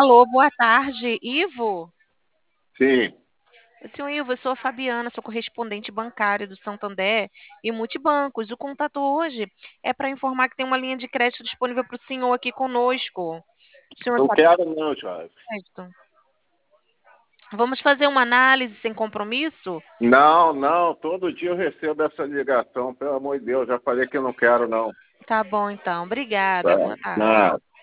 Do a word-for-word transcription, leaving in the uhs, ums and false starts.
Alô, boa tarde, Ivo? Sim. Senhor Ivo, eu sou a Fabiana, sou correspondente bancária do Santander e Multibancos. O contato hoje é para informar que tem uma linha de crédito disponível para o senhor aqui conosco. O senhor Não está quero não, Jorge. crédito? Vamos fazer uma análise sem compromisso? Não, não, todo dia eu recebo essa ligação, pelo amor de Deus, já falei que eu não quero não. Tá bom, então. Tá? Obrigada. Boa tarde. Nada.